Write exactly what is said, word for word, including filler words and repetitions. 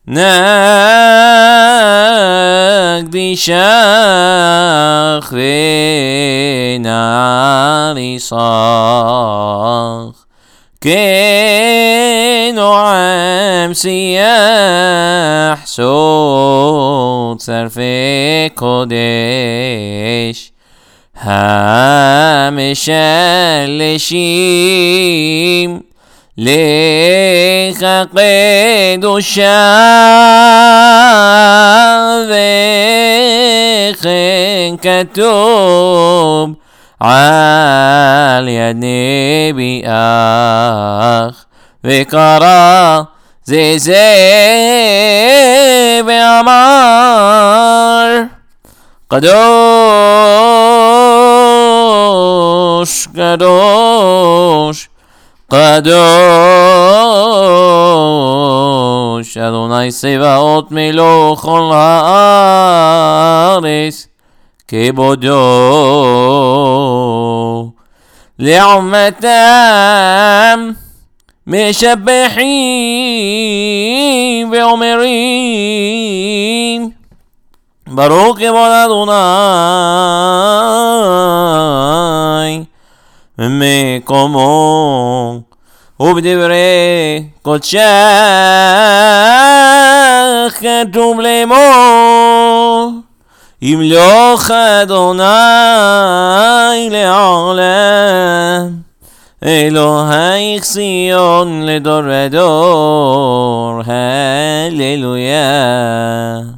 נקדישך ונריסך כנועם שיח סוד צרפי קודש המשלשים לך קדושה וכן כתוב על יד נביאך וקרא זה זה ואמר קדוש קדוש קדוש אדוני צבאות מלוך כל הארץ כבודו. לעומתם משבחים ואומרים ברוך כבוד אדוני מקומו ובדברי קודשך כתוב לאמור ימלוך אדוני לעולם אלוהי ציון לדור ודור הללויה.